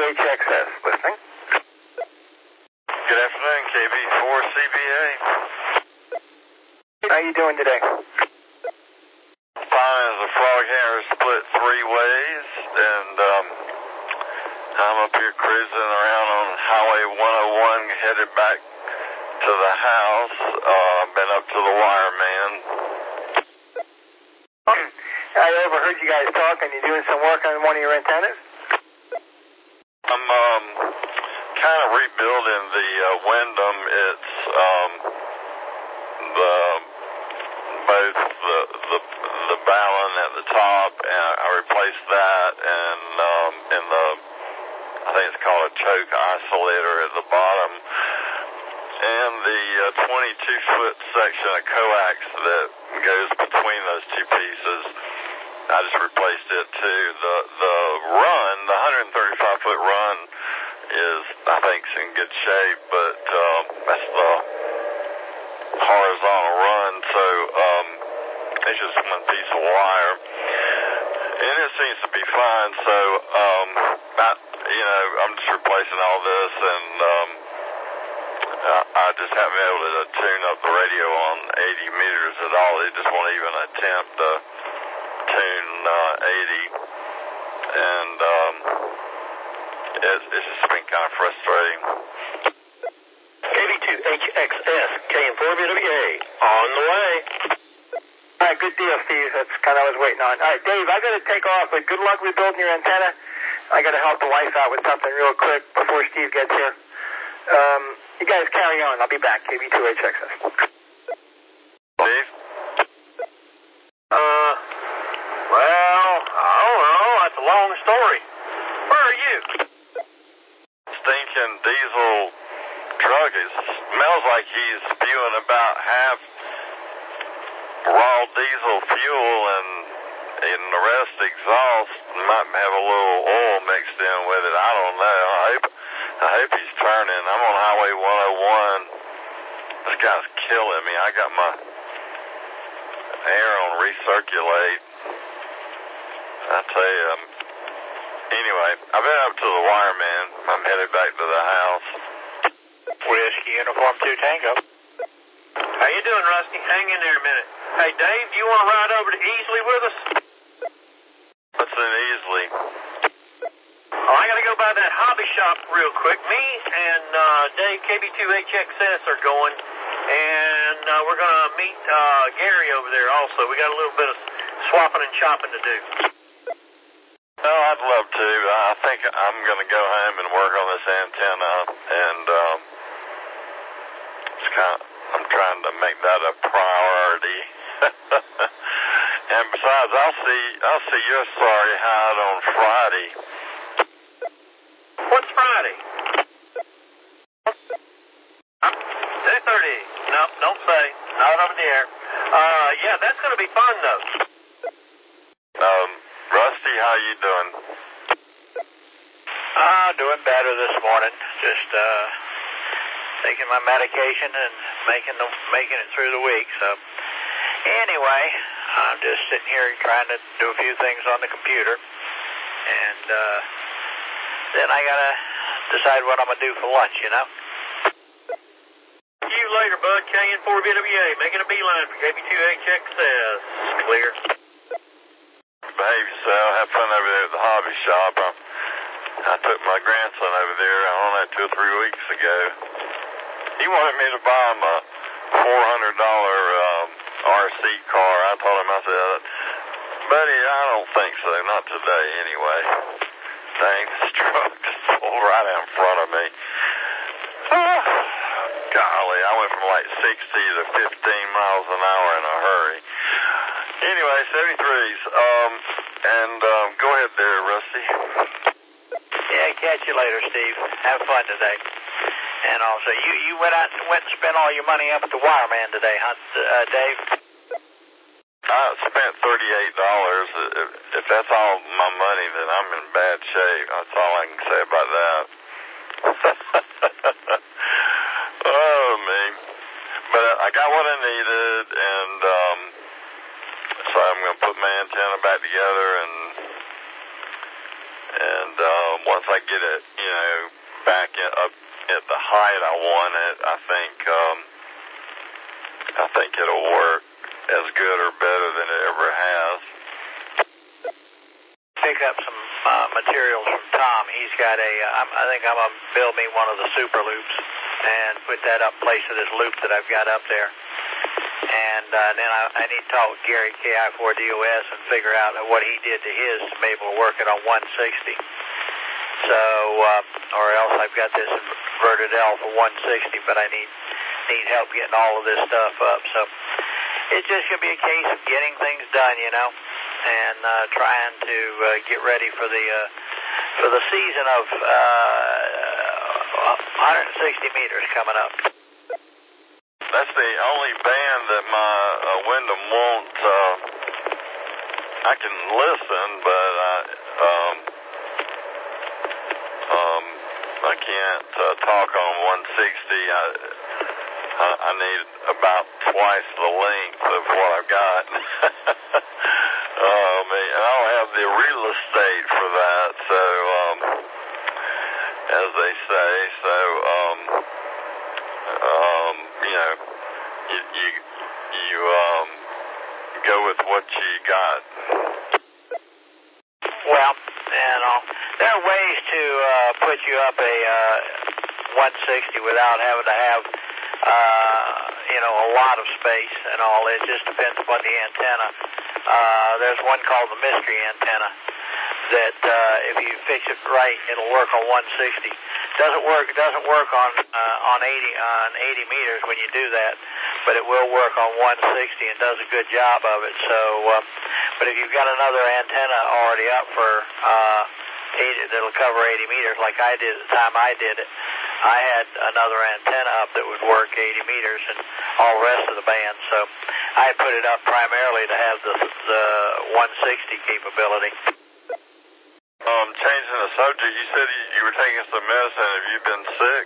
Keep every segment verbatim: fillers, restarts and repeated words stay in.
H X S. Listening. Good afternoon, K B four C B A. How you doing today? Fine as a frog hair split three ways, and um, I'm up here cruising around on Highway one oh one headed back to the house. Uh, been up to the wire man. I overheard you guys talking. You doing some work on one of your antennas? I'm um, kind of rebuilding the uh, Wyndham. It's um, the both the the the balun at the top, and I replaced that, and um, in the I think it's called a choke isolator at the bottom, and the uh, twenty-two foot section of coax that goes between those two pieces. I just replaced it too. The the run, the one hundred thirty-five foot run, is I think in good shape, but um, that's the horizontal run. So um, it's just one piece of wire, and it seems to be fine. So um, I, you know, I'm just replacing all this, and um, I, I just haven't been able to tune up the radio on eighty meters at all. They just won't even attempt to tune uh, eighty, and um, it, it's just been kind of frustrating. K B two H X S, K M four V W A, on the way. All right, good deal, Steve. That's kind of what I was waiting on. All right, Dave, I got to take off, but good luck rebuilding your antenna. I got to help the wife out with something real quick before Steve gets here. Um, you guys carry on. I'll be back. K B two H X S. Steve? Uh, well, I don't know. That's a long story. Where are you? Stinking diesel truck. It smells like he's spewing about half raw diesel fuel, and in the rest exhaust might have a little oil mixed in with it. I don't know. I hope, I hope he's turning. I'm on Highway one oh one. This guy's killing me. I got my air on recirculate. I tell you. Um, anyway, I've been up to the wire man. I'm headed back to the house. Whiskey Uniform two Tango. How you doing, Rusty? Hang in there a minute. Hey, Dave, do you want to ride over to Easley with us? What's in Easley? Oh, I got to go by that hobby shop real quick. Me and uh, Dave, K B two H X S, are going, and uh, we're going to meet uh, Gary over there also. We got a little bit of swapping and chopping to do. Oh, I'd love to. I think I'm going to go home and work on this antenna, and um, it's kind of, I'm trying to make that a priority. And besides, I'll see I'll see your sorry hide on Friday. What's Friday? two thirty. No, don't say. Not over the air. Uh, yeah, that's going to be fun, though. Um, Rusty, how you doing? Ah, uh, doing better this morning. Just uh, taking my medication and making the, making it through the week. So, anyway, I'm just sitting here trying to do a few things on the computer, and uh, then I gotta decide what I'm gonna do for lunch. You know. See you later, bud. K N four V W A making a beeline for K B two H X S. Clear. Behave yourself. Have fun over there at the hobby shop. I, I took my grandson over there, I don't know, two or three weeks ago. He wanted me to buy him a four hundred dollar um, R C car. I told him, I said, buddy, I don't think so. Not today, anyway. Dang, this truck just pulled right out in front of me. Oh, golly, I went from like sixty to fifteen miles an hour in a hurry. Anyway, seventy-threes. Um, and um, go ahead there, Rusty. Yeah, catch you later, Steve. Have fun today. And also, you, you went out and went and spent all your money up at the Wireman today, huh, uh, Dave? I spent thirty-eight dollars. If, if that's all my money, then I'm in bad shape. That's all I can say about that. Oh, me. But I got what I needed, and um, so I'm going to put my antenna back together, and and uh, once once I get it, you know, back in, up at the height I want it, I think um, I think it'll work as good or better than it ever has. Pick up some uh, materials from Tom. He's got a, uh, I'm, I think I'm going to build me one of the super loops and put that up place to this loop that I've got up there. And uh, then I, I need to talk with Gary K I four D O S and figure out what he did to his to be able to work it on one sixty. So, uh, or else I've got this inverted L for one sixty, but I need need help getting all of this stuff up. So it's just going to be a case of getting things done, you know, and uh, trying to uh, get ready for the uh, for the season of uh, one hundred sixty meters coming up. That's the only band that my uh, Wyndham won't. Uh, I can listen, but I um, um, I can't uh, talk on one sixty. I, I I need about twice the length of what I've got. um, and I don't have the real estate for that, so um, as they say, so um, um, you know, you you, you um, go with what you got. Well, you know, there are ways to uh, put you up a uh, one sixty without having to have, uh, you know, a lot of space and all. It just depends upon the antenna. Uh, there's one called the mystery antenna that uh, if you fix it right, it'll work on one sixty. Doesn't work. It doesn't work on uh, on eighty on eighty meters when you do that, but it will work on one sixty and does a good job of it. So, uh, but if you've got another antenna already up for uh, eighty, that'll cover eighty meters, like I did at the time I did it, I had another antenna up that would work eighty meters and all the rest of the band. So I put it up primarily to have the the one sixty capability. Um, changing the subject, you said you, you were taking some medicine. Have you been sick?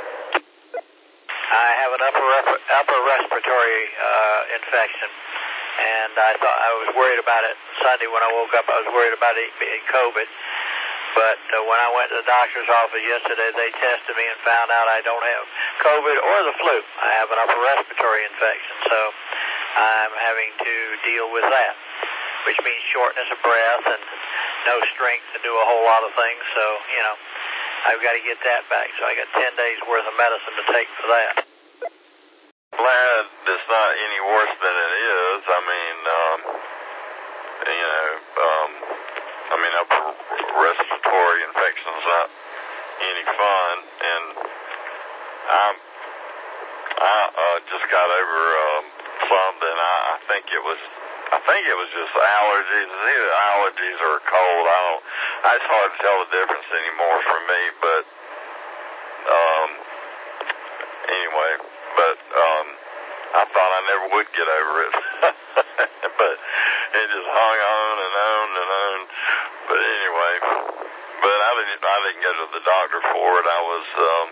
I have an upper upper respiratory uh, infection, and I thought I was worried about it Sunday when I woke up. I was worried about it being COVID, but uh, when I went to the doctor's office yesterday, they tested me and found out I don't have COVID or the flu. I have an upper respiratory infection, so I'm having to deal with that, which means shortness of breath and no strength to do a whole lot of things. So, you know, I've got to get that back. So I got ten days worth of medicine to take for that. Glad it's not any worse than it is. I mean, um, you know, um, I mean, upper respiratory infection's not any fun, and I'm, I uh, just got over um, something. I, I think it was. I think it was just allergies. Either allergies or cold. I don't. It's hard to tell the difference anymore for me. But um, anyway, but um, I thought I never would get over it. But it just hung on and on and on. But anyway, but I didn't. I didn't go to the doctor for it. I was. Um,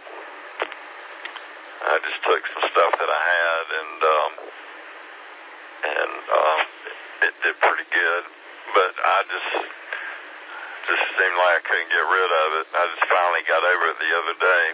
I just took some stuff that I had and. Um, and um, it did pretty good, but I just just seemed like I couldn't get rid of it. I just finally got over it the other day.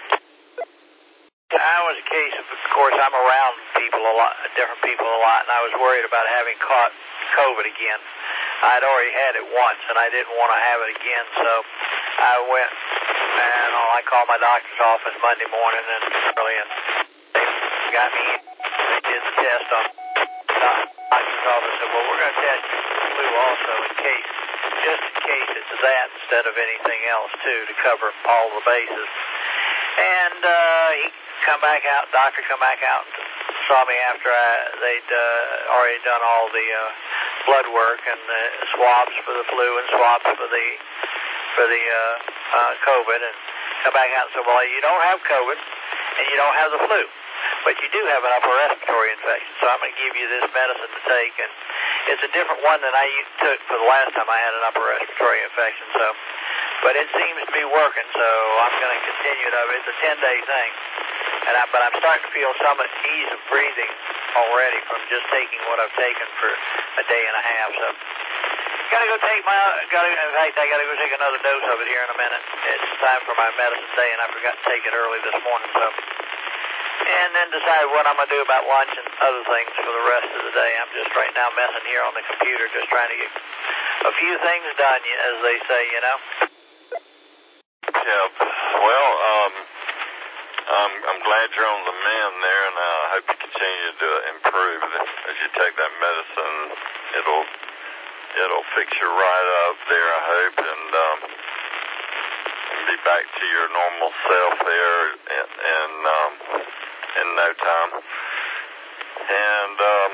I was a case of, of course, I'm around people a lot, different people a lot, and I was worried about having caught COVID again. I'd already had it once, and I didn't want to have it again, so I went and I called my doctor's office Monday morning and early, and they got me in. They did the test on doctor's office said, well, we're going to test you for the flu also in case, just in case it's that instead of anything else, too, to cover all the bases. And uh, he come back out, doctor come back out and saw me after I, they'd uh, already done all the uh, blood work and the swabs for the flu and swabs for the for the uh, uh, COVID, and come back out and said, well, you don't have COVID and you don't have the flu, but you do have an upper respiratory infection, so I'm going to give you this medicine to take, and it's a different one than I took for the last time I had an upper respiratory infection, so, but it seems to be working, so I'm going to continue it. It's a ten-day thing, And I, but I'm starting to feel some ease of breathing already from just taking what I've taken for a day and a half. So, gotta go take my. Gotta. In fact, I gotta go take another dose of it here in a minute. It's time for my medicine day, and I forgot to take it early this morning. So, and then decide what I'm gonna do about lunch and other things for the rest of the day. I'm just right now messing here on the computer, just trying to get a few things done, as they say, you know. Yeah. Well, um. Um, I'm glad you're on the mend there, and I hope you continue to improve. As you take that medicine, it'll it'll fix you right up there, I hope, and um, be back to your normal self there in, in, um, in no time. And um,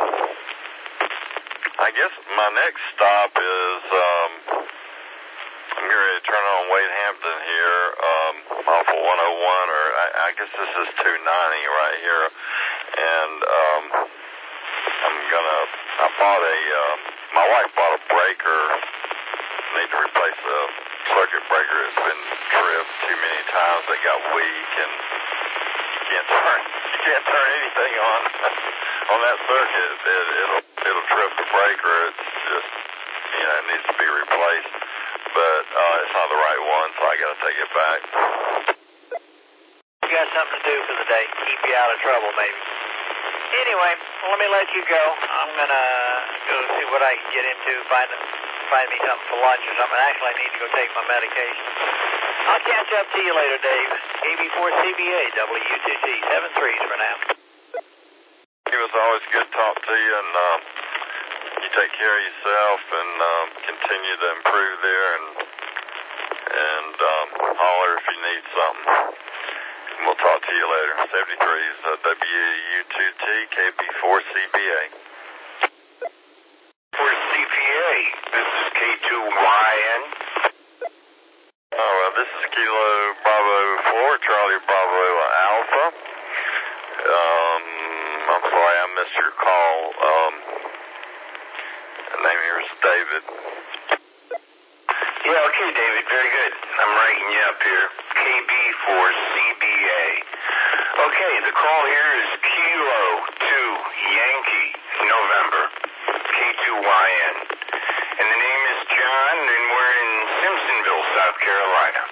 I guess my next stop is um, I'm getting ready to turn on Wade Hampton here, um, off of one oh one, or I, I guess this is two ninety right here, and um, I'm gonna, I bought a, um, my wife bought a breaker, need to replace a circuit breaker. It's been tripped too many times, they got weak, and you can't turn, you can't turn anything on, on that circuit, it, it'll, it'll trip the breaker. It's just, you know, it needs to be replaced. But uh, it's not the right one, so I got to take it back. You got something to do for the day. Keep you out of trouble, maybe. Anyway, let me let you go. I'm going to go see what I can get into, find find me something for lunch or something. Actually, I need to go take my medication. I'll catch up to you later, Dave. K B four C B A, W two T, seven threes for now. It was always good to talk to you, and um, you take care of yourself and um, continue to improve there, and and um, holler if you need something. And we'll talk to you later. seventy-threes, uh, W U two T, K B four C B A. For C P A, this is K two Y N. All right, this is Kilo Bravo four, Charlie Bravo Alpha. Um, I'm sorry I missed your call. Um, the name here is David. Yeah, okay, David, very good. I'm writing you up here. K B four C B A. Okay, the call here is Kilo two Yankee November, K two Y N. And the name is John, and we're in Simpsonville, South Carolina.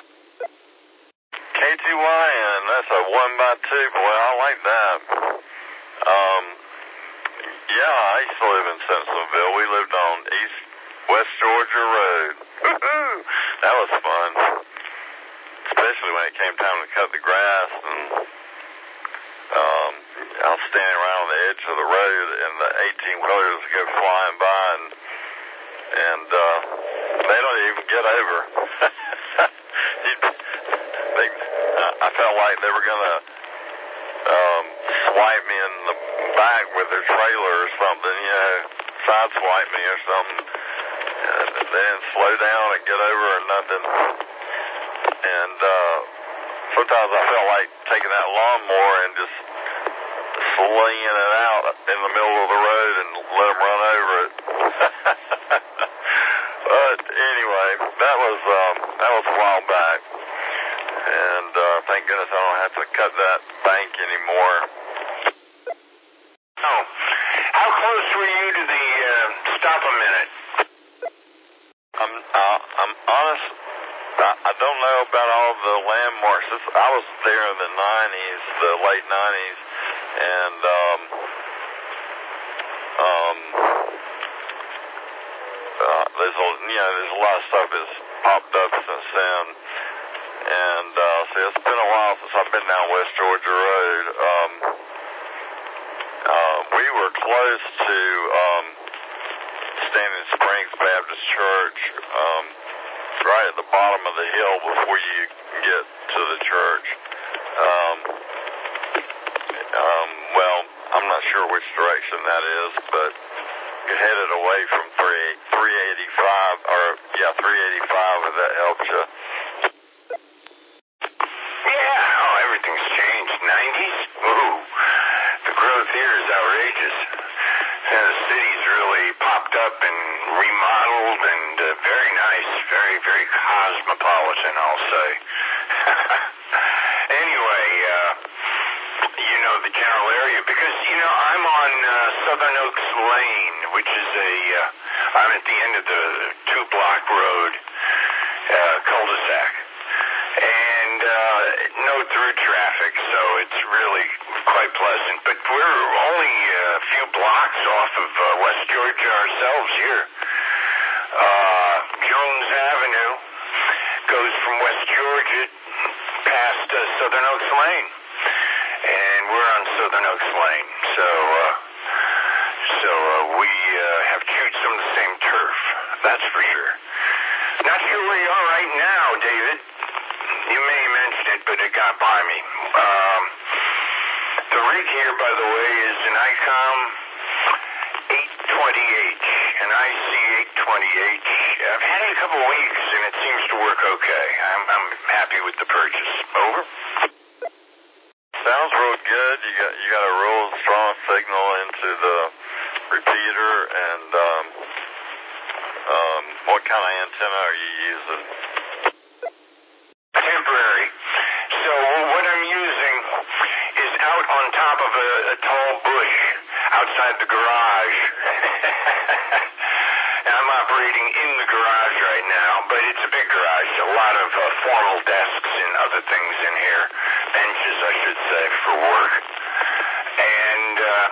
K two Y N, that's a one by two. Boy, I like that. Um, yeah, I used to live in Simpsonville. We lived on East West Georgia Road. That was fun. Especially when it came time to cut the grass, and um, I was standing around on the edge of the road, and the eighteen-wheelers would go flying by, and, and uh, they don't even get over. they, I felt like they were going to um, swipe me in the back with their trailer or something, you know, sideswipe me or something. And they didn't slow down and get over or nothing. And uh, sometimes I felt like taking that lawnmower and just slinging it out in the middle of the road and let them run over it. But anyway, that was um, that was a while back. And uh, thank goodness I don't have to cut that bank anymore. Oh, how close were you to the uh, stop a minute? I'm uh, I'm honest. I, I don't know about all the landmarks. This, I was there in the nineties, the late nineties, and um, um, uh, there's a you know there's a lot of stuff that's popped up since then, and uh, see it's been a while since I've been down West Georgia Road. Um, uh, we were close to um, Standing Springs Baptist Church, um, right at the bottom of the hill before you get to the church. Um, um, well, I'm not sure which direction that is, but you're headed away from three eighty-five, or yeah, three eighty-five, if that helps you. Yeah, oh, everything's changed. nineties? Ooh, the growth here is outrageous. And the city's really popped up and remodeled and uh, very nice, very, very cosmopolitan, I'll say. Anyway, uh, know the general area because, you know, I'm on uh, Southern Oaks Lane, which is a, uh, I'm at the end of the two-block road, uh, cul-de-sac. And uh, no through traffic, so it's really quite pleasant. But we're only a few blocks off of uh, West Georgia ourselves here. Uh, Jones Avenue goes from West Georgia past uh, Southern Oaks Lane. And we're on Southern Oaks Lane. So, uh, so uh, we uh, have chewed some of the same turf, that's for sure. Not sure where you are right now, David. You may mention it, but it got by me. Um, the rig here, by the way, is an ICOM eight twenty H, an I C eight twenty H. I've had it a couple weeks, and it seems to work okay. I'm, I'm happy with the purchase. Over. Sounds real good. You got you got a real strong signal into the repeater, and um, um, what kind of antenna are you using? Temporary. So what I'm using is out on top of a, a tall bush outside the garage. I'm operating in the garage right now, but it's a big garage. A lot of uh, formal desks and other things in here. Benches, I should say, for work. And uh,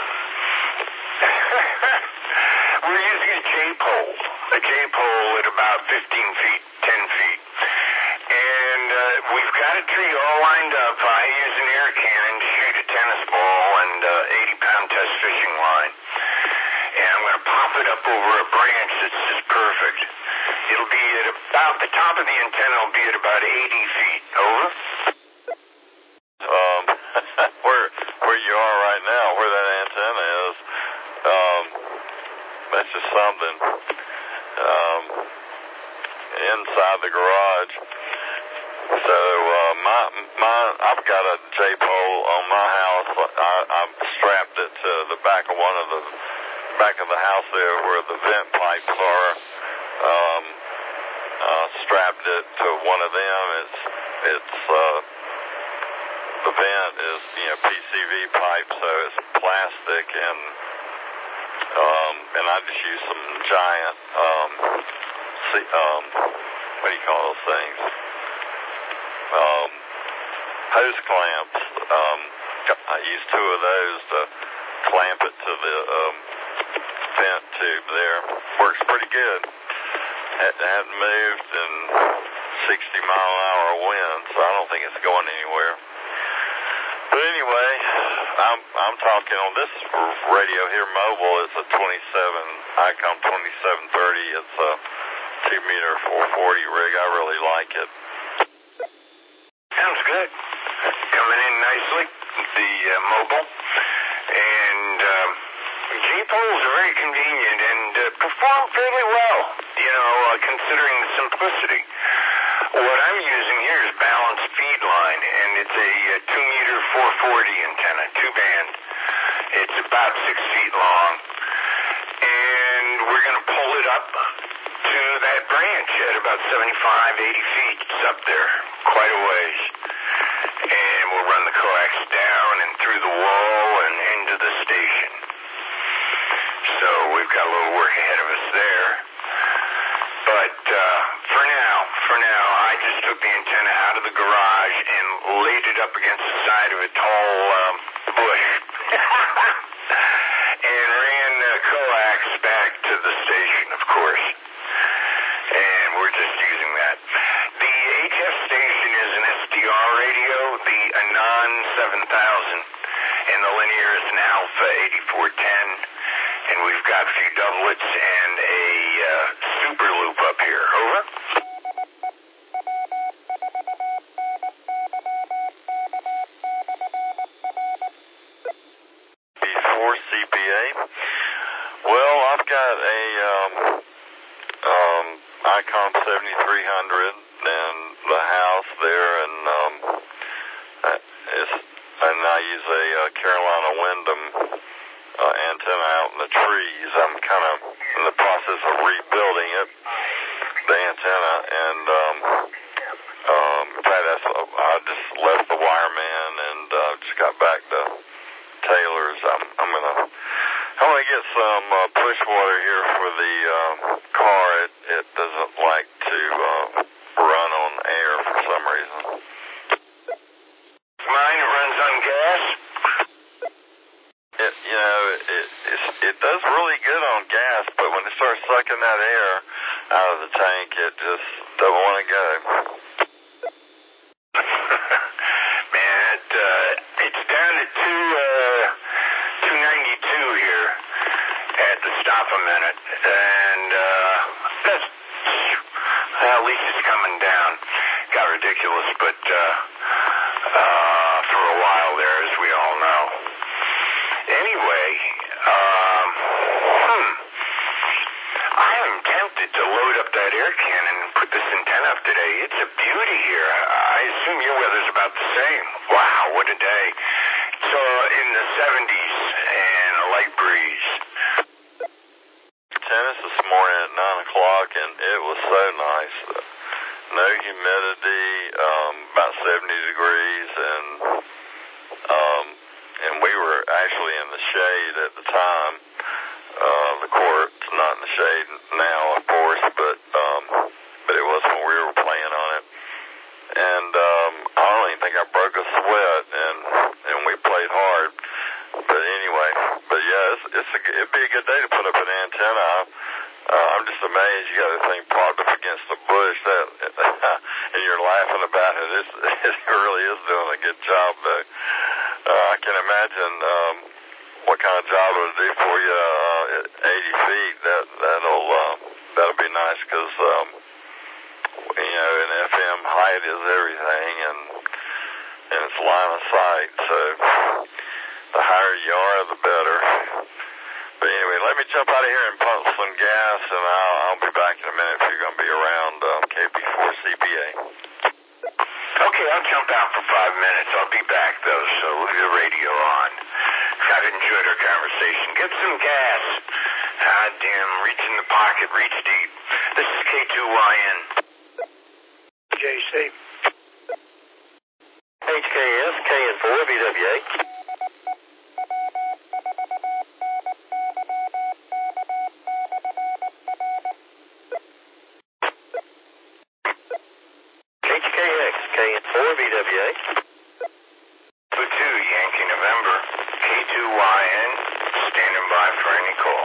we're using a J-pole. A J-pole at about fifteen feet, ten feet. And uh, we've got a tree all lined up. I use an air cannon to shoot a tennis ball and uh, eighty pound test fishing line. And I'm going to pop it up over a branch that's just perfect. It'll be at about, the top of the antenna will be at about eighty feet. Over. Um, where where you are right now, where that antenna is, um, that's just something. Um, inside the garage. So uh, my my I've got a J-pole on my house. I, I've strapped it to the back of one of the back of the house there where the vent pipes are. Um, uh, strapped it to one of them. It's it's uh, the vent is you know P C V pipe, so it's plastic and um, and I just use some giant um, see, um, what do you call those things? Um, hose clamps. Um, I use two of those to clamp it to the um, vent tube there. Works pretty good. It hasn't moved in sixty mile an hour wind, so I don't think it's going anywhere. But anyway, I'm I'm talking on this radio here, mobile. It's a twenty-seven ICOM twenty-seven thirty. It's a two meter four forty rig. I really like it. Sounds good. Coming in nicely, the uh, mobile. And um, J-poles are very convenient and uh, perform fairly well, you know, uh, considering the simplicity. What I'm using here is balanced feed line, and it's a, a two meter four forty antenna, two band. It's about six feet long. And we're going to pull it up to that branch at about seventy-five, eighty feet. It's up there quite a ways. And we'll run the coax down and through the wall and into the station. So we've got a little work ahead of us there. But uh, for now, for now, I just took the antenna out of the garage and laid it up against the side of a tall um, bush. And ran uh, coax back to the station, of course. And we're just using that. The H F station is an S D R radio, the Anon seven thousand, and the linear is an Alpha eighty-four ten. And we've got a few doublets and a uh, super loop up here. Over. Before C P A. Well, I've got a um, um, ICOM seventy-three hundred in the house there, and um, it's, and I use a uh, Carolina Wyndham uh, antenna out in the trees. I'm kind of in the process of rebuilding it, the antenna, and um, um, in fact, that's, I just left the wireman and uh, just got back to get some uh, push water here for the um, car. It, it doesn't like to uh, run on air for some reason. Mine runs on gas? It, you know, it, it, it's, it does really good on gas, but when it starts sucking that air out of the tank, it just doesn't want to go. Man, it, uh, it's down to two, uh, two ninety-two here. Had to stop a minute, and uh, that's, well, at least it's coming down. Got ridiculous, but uh, uh, for a while there, as we all know. Anyway, um, hmm, I am tempted to load up that air cannon and put this antenna up today. It's a beauty here. I assume your weather's about the same. Wow, what a day. So in the seventies and a light breeze. Tennis this morning at nine o'clock, and it was so nice. No humidity, um, about seventy degrees, and um, and we were actually in the shade at the time. Uh, the court's not in the shade now, of course, but um, but it was when we were playing on it. And um, I don't even think I broke a sweat, and and we played hard. But anyway, but yeah, it's, it's a, it'd be a good day to put up an antenna. Uh, I'm just amazed you got a thing propped up against the bush that, and you're laughing about it. It's, it really is doing a good job, though. Uh, I can imagine um, what kind of job it'll do for you uh, at eighty feet. That that'll uh, that'll be nice because um, you know, in F M height is everything, and and it's line of sight. So the higher you are, the better. But anyway, let me jump out of here and pump some gas, and I'll, I'll be back in a minute if you're going to be around um, K B four C B A. Okay, I'll jump out for five minutes. I'll be back, though, so leave the radio on. I've enjoyed our conversation. Get some gas. Ah, damn, reach in the pocket, reach deep. This is K two Y N. J C. H K S, K N four, V W A. H K X, K N four, V W A. two two, Yankee November. K two Y N, standing by for any call.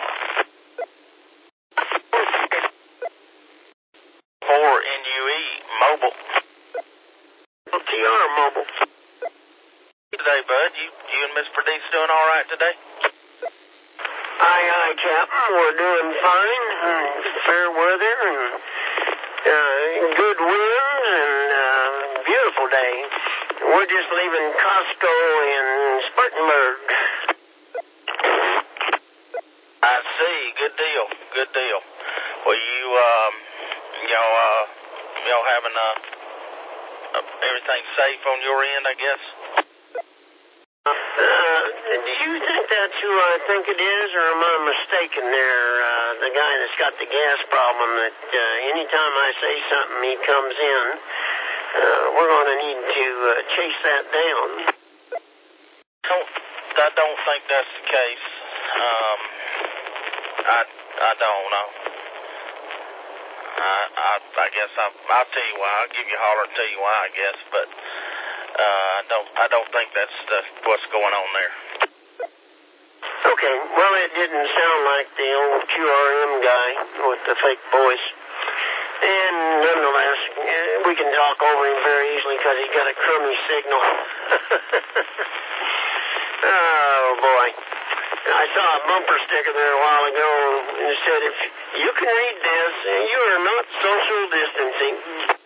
four N U E, mobile. T R mobile. Today, bud, you, you and Miss Perdice doing all right today? Aye, aye, Captain. We're doing fine. Fair weather and uh, good winds and uh, beautiful day. We're just leaving Costco in Spartanburg. I see. Good deal. Good deal. Well, you, um, y'all, uh, y'all having, uh, uh, everything safe on your end, I guess? Uh, do you think that's who I think it is, or am I mistaken there? Uh, the guy that's got the gas problem that uh, anytime I say something, he comes in. Uh, we're going to need to uh, chase that down. Don't, I don't think that's the case. Um, I, I don't know. I, I, I guess I'm, I'll tell you why. I'll give you a holler and tell you why, I guess, but uh, I don't, I don't think that's the, what's going on there. Okay, well, it didn't sound like the old Q R M guy with the fake voice. And nonetheless, we can talk over him very easily because he's got a crummy signal. Oh, boy. I saw a bumper sticker there a while ago, and it said, if you can read this, you are not social distancing.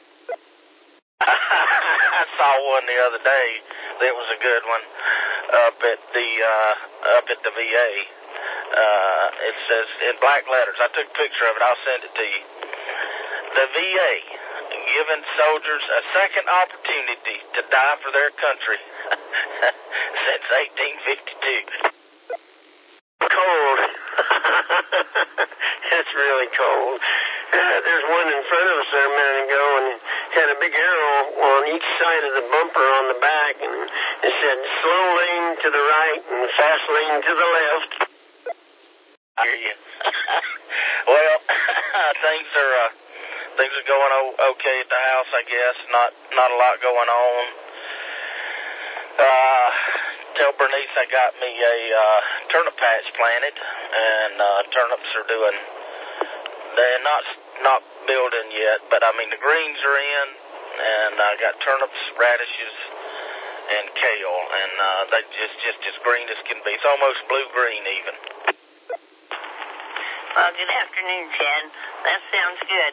I saw one the other day that was a good one up at the, uh, up at the V A. Uh, it says in black letters. I took a picture of it. I'll send it to you. The V A giving soldiers a second opportunity to die for their country since eighteen fifty-two. Cold. That's really cold. Uh, there's one in front of us there a minute ago and had a big arrow on each side of the bumper on the back, and it said slow lane to the right and fast lane to the left. hear you. Well, things are uh, things are going o- okay at the house, I guess. Not not a lot going on. Uh, tell Bernice I got me a uh, turnip patch planted, and uh, turnips are doing. They're not not building yet, but I mean the greens are in, and I got turnips, radishes, and kale, and uh, they just just as green as can be. It's almost blue green even. Well, good afternoon, Chad. That sounds good.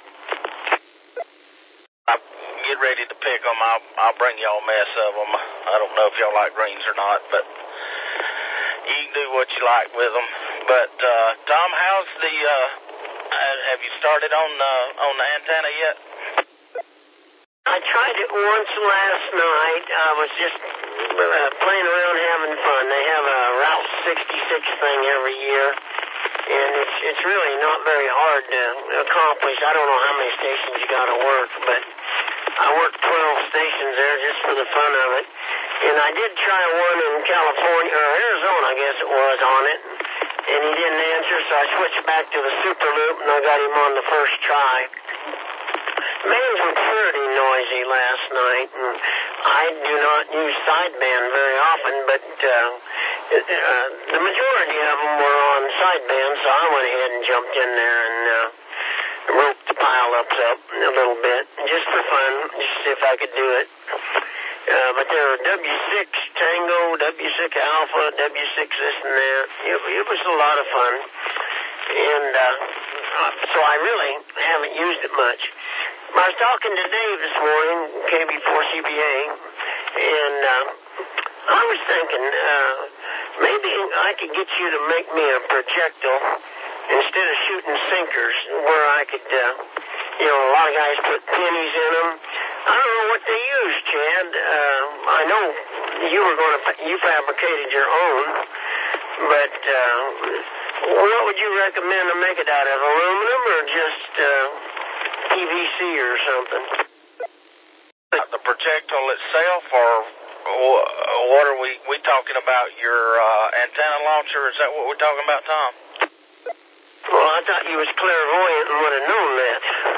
I get ready to pick them. I'll I'll bring y'all a mess of them. I don't know if y'all like greens or not, but you can do what you like with them. But uh, Tom, how's the? Uh, have you started on uh, on the antenna yet? I tried it once last night. I was just uh, playing around, having fun. They have a Route sixty-six thing every year, and it's it's really not very hard to accomplish. I don't know how many stations you got to work, but I worked twelve stations there just for the fun of it. And I did try one in California, or Arizona, I guess it was, on it, and he didn't answer, so I switched back to the Super Loop, and I got him on the first try. Bands were pretty noisy last night, and I do not use sideband very often, but uh, uh, the majority of them were on sideband, so I went ahead and jumped in there and uh, roped the pile-ups up a little bit, just for fun, just to see if I could do it. Uh, but there were W six Tango, W six Alpha, W six this and that. It, it was a lot of fun, and uh, so I really haven't used it much. I was talking to Dave this morning, K B four C B A, and uh, I was thinking uh, maybe I could get you to make me a projectile instead of shooting sinkers, where I could, uh, you know, a lot of guys put pennies in them. I don't know what they use, Chad. Uh, I know you were going to, you fabricated your own, but uh, what would you recommend to make it out of, aluminum or just uh, P V C or something? The projectile itself, or what are we, we talking about, your uh, antenna launcher? Is that what we're talking about, Tom? Well, I thought you was clairvoyant and would have known that.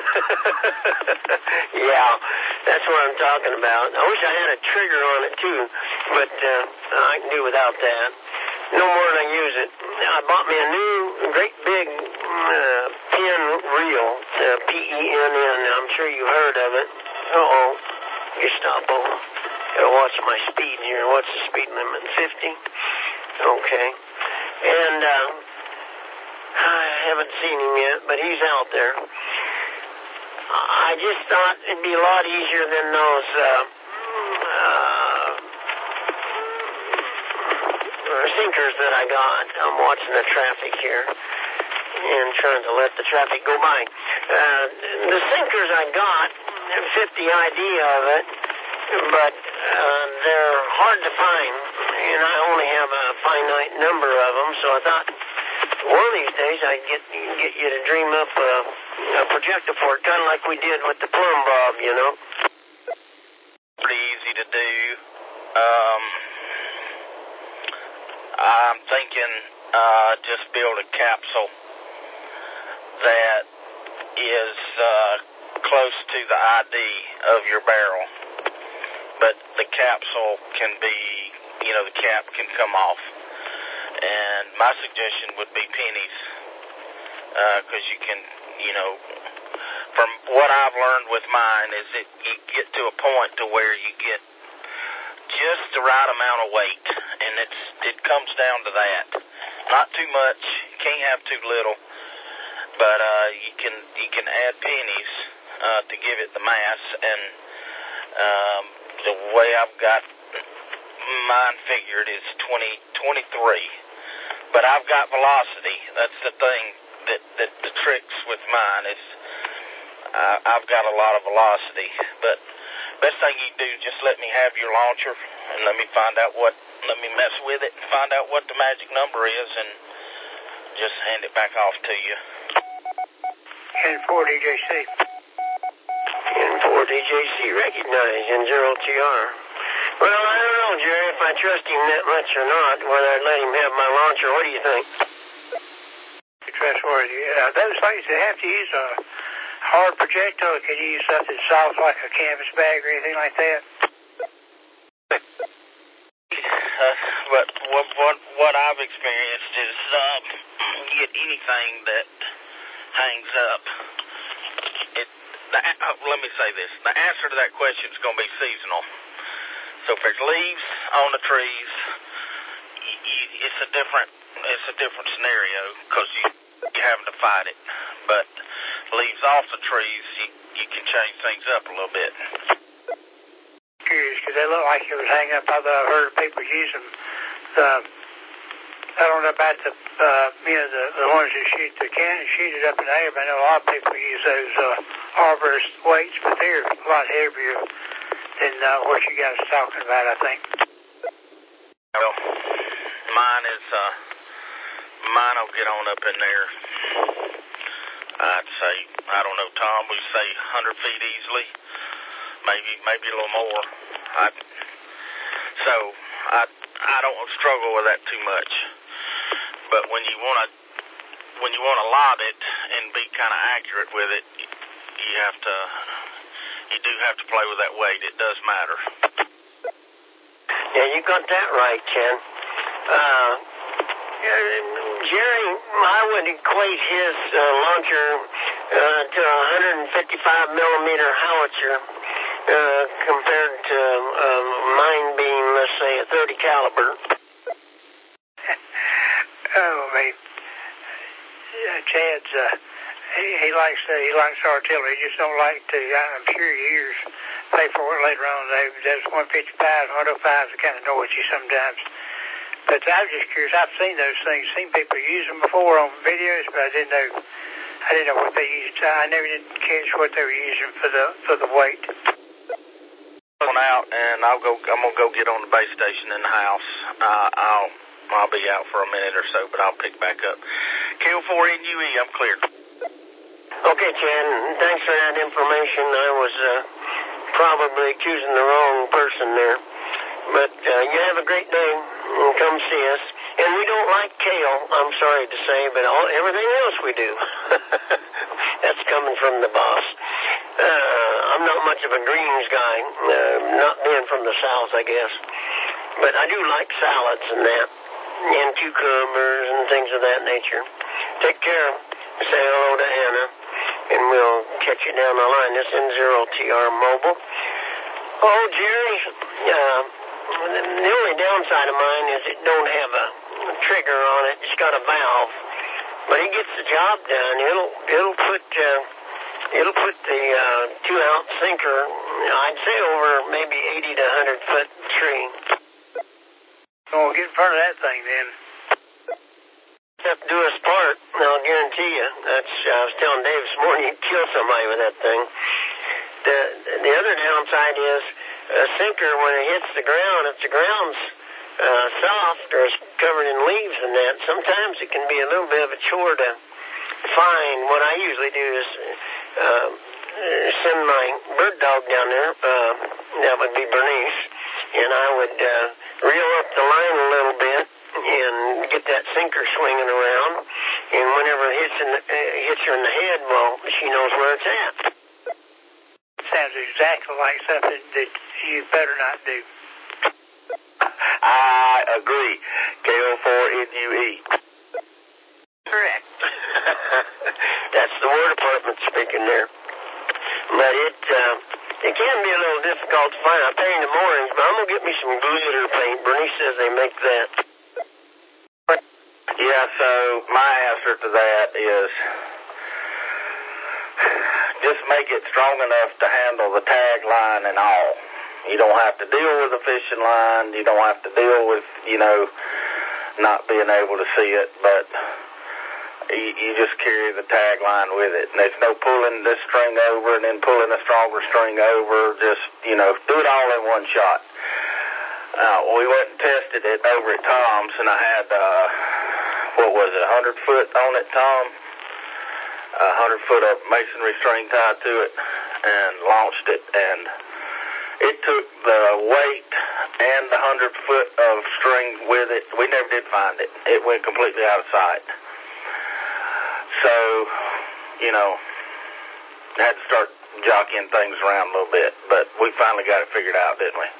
Yeah, that's what I'm talking about. I wish I had a trigger on it, too, but uh, I can do without that. No more than I use it. I bought me a new, great big uh, pin reel, uh, P E N N. I'm sure you've heard of it. Uh-oh, Gestapo. Gotta watch my speed here. What's the speed limit? fifty? Okay. And uh, I haven't seen him yet, but he's out there. I just thought it'd be a lot easier than those uh, uh, sinkers that I got. I'm watching the traffic here and trying to let the traffic go by. Uh, the sinkers I got fit the idea of it, but uh, they're hard to find, and I only have a finite number of them, so I thought one of these days I'd get, get you to dream up a, a projector for it, kind of like we did with the plumb bob, you know. Pretty easy to do. Um, I'm thinking uh, just build a capsule that is uh, close to the I D of your barrel, but the capsule can be, you know, the cap can come off. And my suggestion would be pennies, because uh, you can, you know, from what I've learned with mine is that you get to a point to where you get just the right amount of weight, and it's it comes down to that. Not too much, you can't have too little, but uh, you can you can add pennies uh, to give it the mass, and um, the way I've got mine figured is twenty, twenty-three. But I've got velocity. That's the thing that, that the tricks with mine is uh, I've got a lot of velocity. But best thing you can do is just let me have your launcher and let me find out what, let me mess with it and find out what the magic number is and just hand it back off to you. N four D J C. N four D J C recognized in zero T R. Well, I don't know, Jerry, if I trust him that much or not, whether I'd let him have my launcher. What do you think? best word. Uh, those things that have to use a hard projectile, can you use something soft like a canvas bag or anything like that? Uh, but what what what I've experienced is um, get anything that hangs up. It the, uh, let me say this: the answer to that question is going to be seasonal. So if there's leaves on the trees, you, you, it's a different it's a different scenario because you you're having to fight it. But leaves off the trees, you you can change things up a little bit. Curious because they look like it was hanging up. I've heard people use them. Uh, I don't know about the uh, you know the, the ones that shoot the cannon, shoot it up in the air. But I know a lot of people use those uh, arborist weights, but they're a lot heavier than uh, what you guys are talking about, I think. Well, mine is uh, mine will get on up in there. I'd say I don't know, Tom. We say one hundred feet easily. Maybe, maybe a little more. I, so I, I don't struggle with that too much. But when you want to, when you want to lob it and be kind of accurate with it, you have to, you do have to play with that weight. It does matter. Yeah, you got that right, Ken. Uh, Jerry, I would equate his uh, launcher uh, to a one fifty-five millimeter howitzer. Uh, compared to um, mine being, let's say, a thirty caliber. Oh, I mean, uh, Chad's, uh, he, he likes uh, he likes artillery. He just don't like to, I'm sure he hears paperwork later on. They, those one fifty-fives, one oh fives are kind of noisy sometimes. But I was just curious. I've seen those things, seen people use them before on videos, but I didn't know, I didn't know what they used. I never did catch what they were using for the, for the weight. Out and I'll go. I'm gonna go get on the base station in the house. Uh, I'll I'll be out for a minute or so, but I'll pick back up. K O four N U E, I'm cleared. Okay, Chan. Thanks for that information. I was uh, probably accusing the wrong person there, but uh, you have a great day. And come see us. And we don't like kale. I'm sorry to say, but all everything else we do. That's coming from the boss. Uh, I'm not much of a greens guy, uh, not being from the South, I guess. But I do like salads and that, and cucumbers and things of that nature. Take care. Say hello to Anna, and we'll catch you down the line. This N zero T R Mobile. Oh, Jerry, uh, the only downside of mine is it don't have a trigger on it. It's got a valve. But it gets the job done. It'll, it'll put... Uh, It'll put the uh, two-ounce sinker, I'd say, over maybe eighty to one hundred foot tree. Oh, get in front of that thing, then. Have to do us part, I'll guarantee you. That's, uh, I was telling Dave this morning, you'd kill somebody with that thing. The, the other downside is a sinker, when it hits the ground, if the ground's uh, soft or it's covered in leaves and that, sometimes it can be a little bit of a chore to find. What I usually do is... Uh, send my bird dog down there, uh, that would be Bernice, and I would uh, reel up the line a little bit and get that sinker swinging around, and whenever it hits, in the, uh, hits her in the head, well, she knows where it's at. Sounds exactly like something that you better not do. I agree. K O four N U E. Correct. That's the War Department speaking there. But it uh, it can be a little difficult to find. I painted them orange, but I'm going to get me some glitter paint. Bernice says they make that. Yeah, so my answer to that is just make it strong enough to handle the tag line and all. You don't have to deal with the fishing line. You don't have to deal with, you know, not being able to see it, but... You, you just carry the tag line with it. And there's no pulling this string over and then pulling a stronger string over. Just, you know, do it all in one shot. Uh, we went and tested it over at Tom's, and I had, uh, what was it, one hundred foot on it, Tom? one hundred foot of masonry string tied to it, and launched it. And it took the weight and the one hundred foot of string with it. We never did find it. It went completely out of sight. So, you know, had to start jockeying things around a little bit, but we finally got it figured out, didn't we?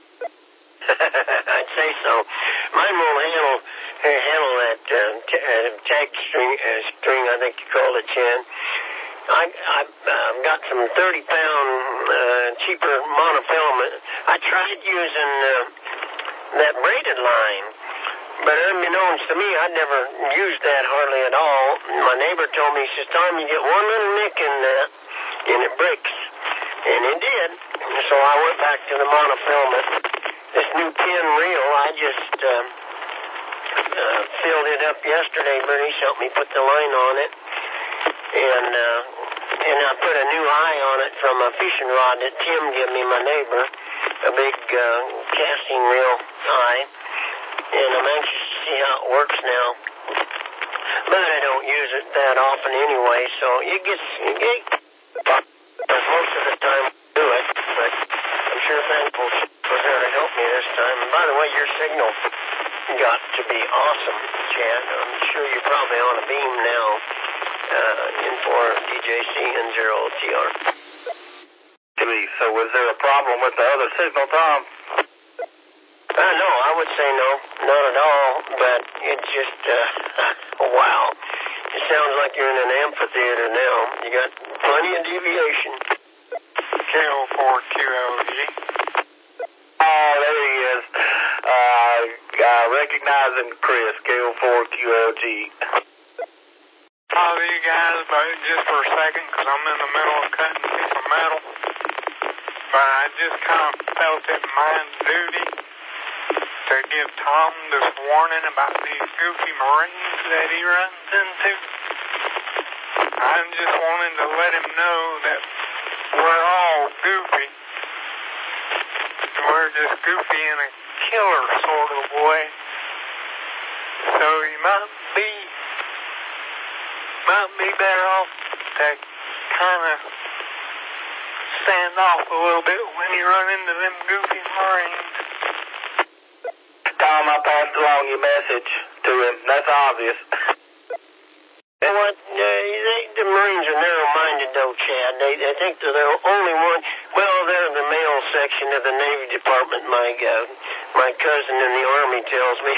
I'd say so. Mine won't handle uh, handle that uh, t- uh, tag string, uh, string, I think you call it, Chan. I, I've uh, got some thirty pound uh, cheaper monofilament. I tried using uh, that braided line, but unbeknownst to me, I'd never used that hardly at all. My neighbor told me, he says, Tom, you get one little nick in that, and it breaks. And it did. So I went back to the monofilament. This new pin reel, I just uh, uh, filled it up yesterday. Bernice helped me put the line on it. And uh, and I put a new eye on it from a fishing rod that Tim gave me, my neighbor, a big uh, casting reel eye. And I'm anxious to see how it works now. But I don't use it that often anyway, so it gets, it gets most of the time I do it, but I'm sure thankful for her to help me this time. And by the way, your signal got to be awesome, Chad. I'm sure you're probably on a beam now, uh, in for D J C and zero T R. So was there a problem with the other signal, Tom? Uh, no, I would say no, not at all, but it's just, uh, wow. It sounds like you're in an amphitheater now. You got plenty of deviation. K O four Q L G. Oh, there he is. Uh, uh, recognizing Chris, K O four Q L G. Bother you guys about just for a second, because I'm in the middle of cutting a piece of metal. But I just kind of felt it my duty to give Tom this warning about these goofy Marines that he runs into. I'm just wanting to let him know that we're all goofy. We're just goofy in a killer sort of way. So you might be, might be better off to kind of stand off a little bit when you run into them goofy Marines. Tom, I passed along your message to him. That's obvious. You know what? Uh, they, the Marines are narrow-minded, though, Chad. They, they think they're the only one. Well, they're the male section of the Navy Department. My uh, my cousin in the Army tells me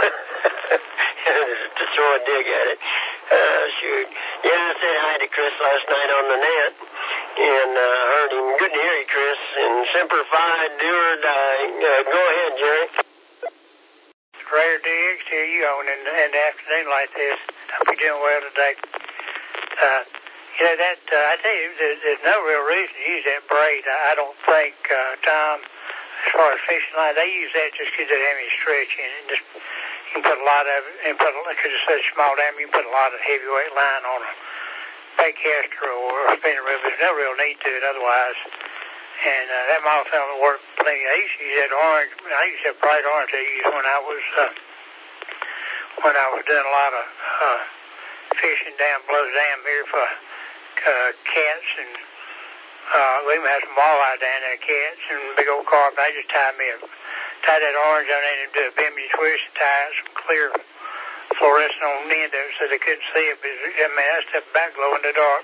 to throw a dig at it. Uh, shoot. Yeah, I said hi to Chris last night on the net, and uh, heard him. Good to hear you, Chris. And Semper Fi, do or die. Uh, go ahead, Jerry. Rare D X to you on in, in the afternoon like this. Hope you're doing well today. Uh, you know, that, uh, I tell you, there's, there's no real reason to use that braid. I, I don't think, uh, Tom, as far as fishing line, they use that just because they have any stretch in it. Just, you can put a lot of it, and put, because it's such a small diameter, you can put a lot of heavyweight line on a baitcaster or a spinning reel. There's no real need to it otherwise. And uh, that monofilament worked plenty. I used to use that orange. I used to have bright orange I used when I was uh, when I was doing a lot of uh, fishing down below Dam here for uh, cats, and uh, we even had some walleye down there, cats and big old carp. I just tied me a tied that orange on it and do a bimini twist and tie some clear fluorescent on the end of it so they couldn't see it. But I mean, that stuff back glow in the dark.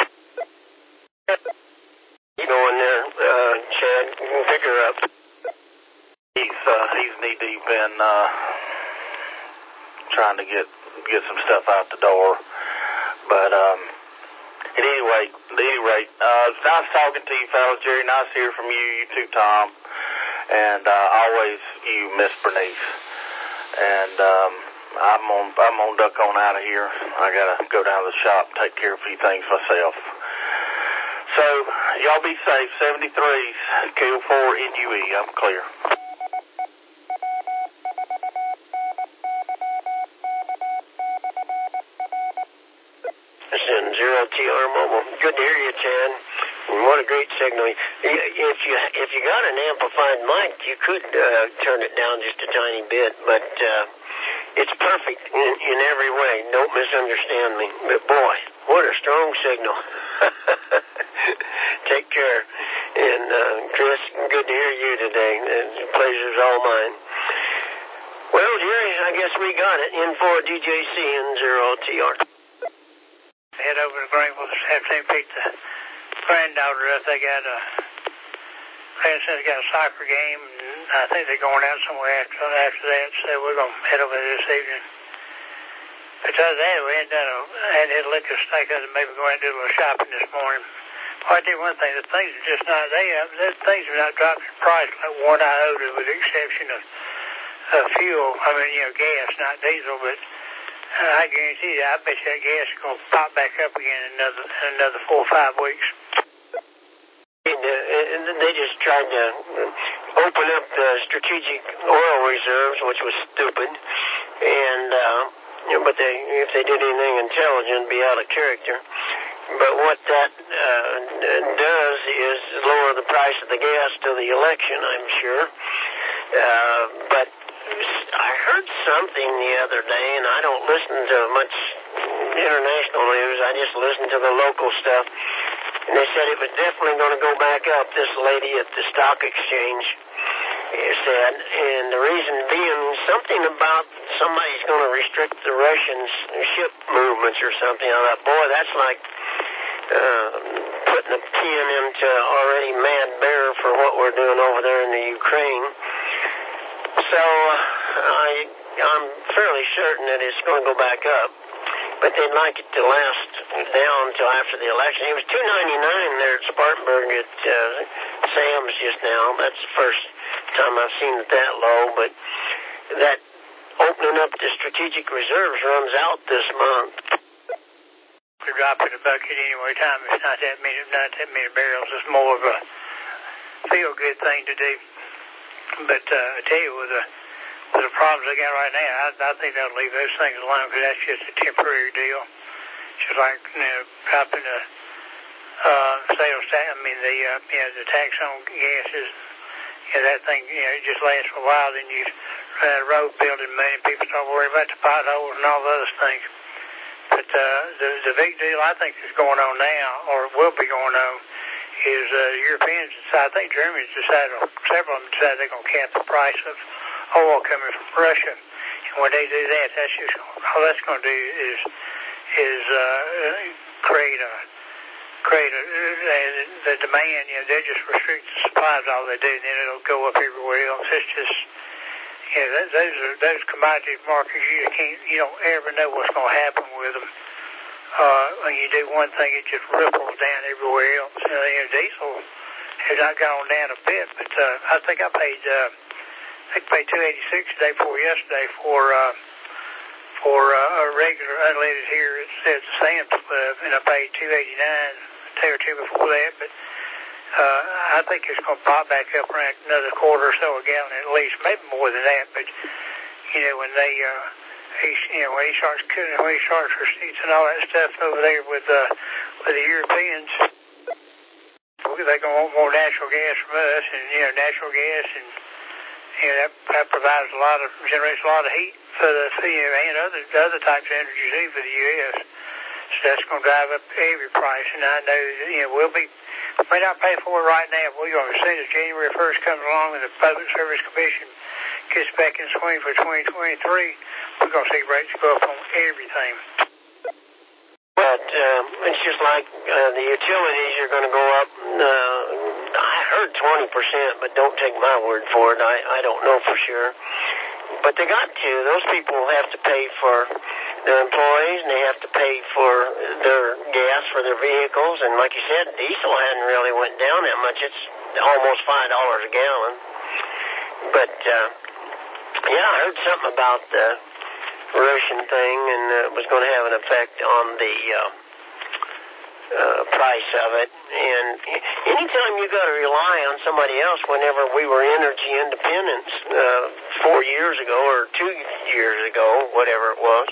You go in there, uh, Chad, you can pick her up. He's uh, he's knee deep in uh, trying to get get some stuff out the door. But um, at any rate, at any rate, uh, it's nice talking to you, fellas. Jerry, nice to hear from you. You too, Tom, and uh, always you, Miss Bernice. And um, I'm on I'm on duck on out of here. I gotta go down to the shop and take care of a few things myself. So, y'all be safe. seventy-threes, K O four N U E. I'm clear. Listen, zero T R Mobile. Good to hear you, Chad. And what a great signal. If you if you got an amplified mic, you could uh, turn it down just a tiny bit, but uh, it's perfect in, in every way. Don't misunderstand me. But boy, what a strong signal. Take care. And uh, Chris, good to hear you today. The pleasure's all mine. Well, Jerry, I guess we got it. In for D J C and zero T R. have to pick the granddaughter up. They got a, grandson's got a soccer game, and I think they're going out somewhere after, after that, so we're going to head over there this evening. But other than that, we hadn't done a, hadn't hit a liquor steak other than maybe go out and do a little shopping this morning. Well, I tell you one thing, the things are just not, they, uh, the things are not dropping in price like one iota with the exception of, of fuel. I mean, you know, gas, not diesel, but uh, I guarantee you, I bet you that gas is going to pop back up again in another, in another four or five weeks. And, uh, and they just tried to open up the strategic oil reserves, which was stupid. And, uh, you know, but they, if they did anything intelligent, it'd be out of character. But what that uh, does is lower the price of the gas till the election, I'm sure. Uh, but I heard something the other day, and I don't listen to much international news. I just listen to the local stuff. And they said it was definitely going to go back up, this lady at the stock exchange said. And the reason being something about somebody's going to restrict the Russians' ship movements or something. I thought, boy, that's like uh, putting a pin into already mad bear for what we're doing over there in the Ukraine. So I, I'm fairly certain that it's going to go back up. But they'd like it to last down until after the election. It was two ninety-nine there at Spartanburg at uh, Sam's just now. That's the first time I've seen it that low. But that opening up the strategic reserves runs out this month. To drop in a bucket anyway, time it's not that many, not that many barrels. It's more of a feel-good thing to do. But uh, I tell you, with the with the problems they got right now, I, I think they'll leave those things alone because that's just a temporary deal. Just like, you know, dropping the uh, sales tax, I mean, the, uh, you know, the tax on gases, you know, that thing, you know, it just lasts for a while. Then you run out of road building money, people start worrying about the potholes and all those things. But uh, the, the big deal I think is going on now, or will be going on, is uh, Europeans decide, I think Germany's decided, several of them decided they're going to cap the price of oil coming from Russia. And when they do that, that's just, all that's going to do is is uh, create a create a, uh, the demand. You know, they just restrict the supplies. All they do, and then it'll go up everywhere else. It's just, you know, that, those are those commodity markets. You can't, you don't ever know what's going to happen with them. Uh, when you do one thing, it just ripples down everywhere else. Uh, you know, diesel has not gone down a bit, but uh, I think I paid. Uh, I think I paid two eighty-six the day before yesterday for uh, for uh, a regular unleaded here. It says the Sam's Club, and I paid two eighty-nine a day or two before that. But uh, I think it's going to pop back up around another quarter or so a gallon at least, maybe more than that. But you know, when they uh, he, you know, when he starts cutting, when he starts receipts and all that stuff over there with uh, with the Europeans, they're going to want more natural gas from us, and you know, natural gas and. You know, that, that provides a lot of, generates a lot of heat for the, for, you know, and other, other types of energy too for the U S. So that's going to drive up every price. And I know, that, you know, we'll be, we may not pay for it right now, but we're going to, as soon as January first comes along and the Public Service Commission gets back in swing for twenty twenty-three, we're going to see rates go up on everything. But um, it's just like uh, the utilities are going to go up. Uh, I heard twenty percent, but don't take my word for it. I, I don't know for sure. But they got to. Those people have to pay for their employees, and they have to pay for their gas for their vehicles. And like you said, diesel hadn't really went down that much. It's almost five dollars a gallon. But, uh, yeah, I heard something about the Russian thing, and uh, it was going to have an effect on the uh, uh, price of it. And anytime you got to rely on somebody else, whenever we were energy independent uh, four years ago or two years ago, whatever it was,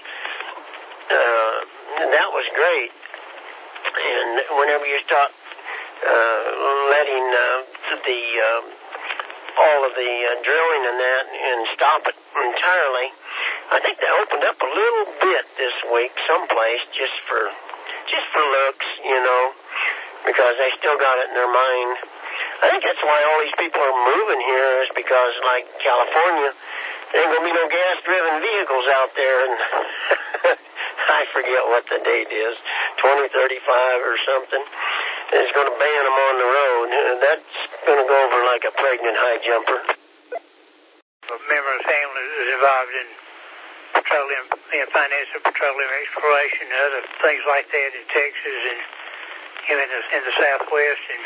uh, that was great. And whenever you start uh, letting uh, the uh, all of the uh, drilling and that and stop it entirely, I think they opened up a little bit this week someplace just for just for looks, you know, because they still got it in their mind. I think that's why all these people are moving here is because, like California, there ain't going to be no gas-driven vehicles out there. And I I forget what the date is, twenty thirty-five or something. And it's going to ban them on the road. And that's going to go over like a pregnant high jumper. A member of the family is involved in petroleum, in finance of petroleum exploration and other things like that in Texas and you know, in the in the Southwest. And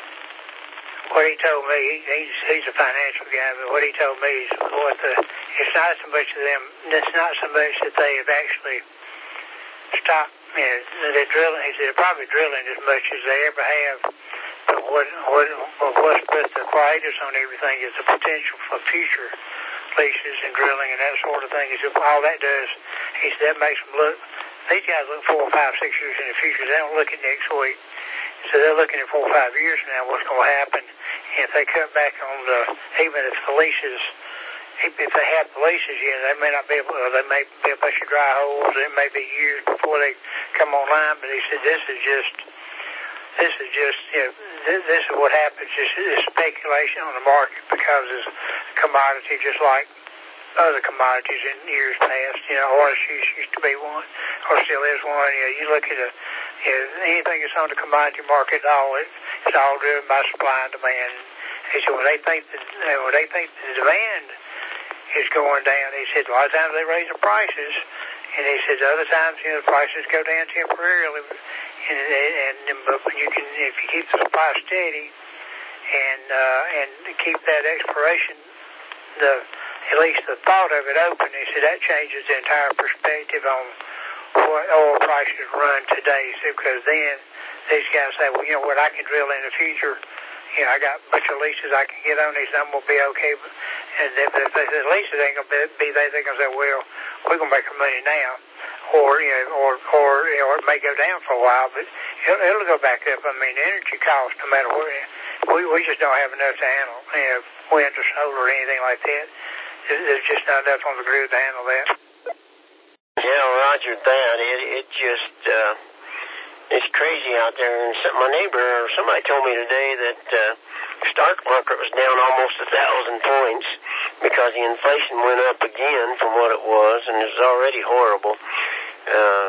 what he told me, he, he's he's a financial guy, but what he told me is what the it's not so much of them. It's not so much that they have actually stopped. You know, they're drilling. He said they're probably drilling as much as they ever have. But what what what's put the quietus on everything is the potential for future leases and drilling and that sort of thing. He said all that does, he said that makes them look. These guys look four, five, six years in the future. They don't look at next week. So they're looking at four or five years from now what's going to happen. And if they cut back on the, even if the leases, if they have the leases, yeah, they may not be able, or they may be a bunch of dry holes. It may be years before they come online. But he said this is just, this is just, you know, this, this is what happens. This is speculation on the market because it's a commodity just like other commodities in years past. You know, orange juice used to be one, or still is one. You know, you look at a, you know, anything that's on the commodity market, all it, it's all driven by supply and demand. He said when they think that, you know, when they think the demand is going down, he said a lot of times they raise the prices, and he said other times, you know, the prices go down temporarily, and and, and but you can if you keep the supply steady, and uh, and keep that exploration, the at least the thought of it open, he said that changes the entire perspective on what oil prices run today. So because then these guys say, well, you know what, I can drill in the future. You know, I got a bunch of leases I can get on these, and I'm going to be okay. But, and if, if, if the leases ain't going to be there, they're going to say, well, we're going to make our money now. Or, you know, or, or, you know, it may go down for a while, but it'll, it'll go back up. I mean, energy costs, no matter where, we, we just don't have enough to handle, you know, wind or solar or anything like that. There's just not enough on the grid to handle that. Yeah, roger that. It, it just, uh, it's crazy out there. And some, my neighbor, somebody told me today that uh, stock market was down almost a thousand points because the inflation went up again from what it was, and it's already horrible. Uh,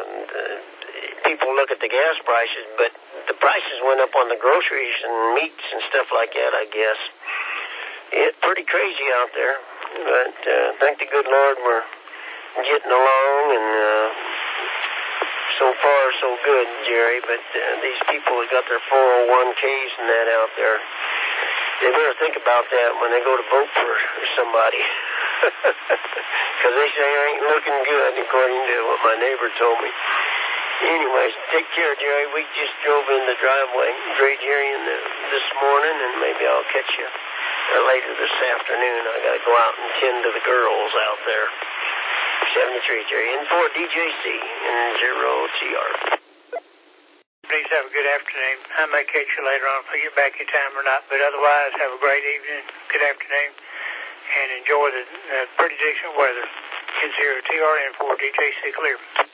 people look at the gas prices, but the prices went up on the groceries and meats and stuff like that, I guess. It's pretty crazy out there. But uh, thank the good Lord we're getting along, and uh, so far so good, Jerry. But uh, these people that got their four oh one k's and that out there, they better think about that when they go to vote for somebody. Because they say it ain't looking good, according to what my neighbor told me. Anyways, take care, Jerry. We just drove in the driveway, Dre Jerry, in the, this morning, and maybe I'll catch you later this afternoon. I got to go out and tend to the girls out there. seventy-three, Jerry, in for D J C and zero T R. Please have a good afternoon. I may catch you later on if I get back in time or not, but otherwise, have a great evening, good afternoon, and enjoy the uh, pretty decent weather. In zero T R and for D J C clear.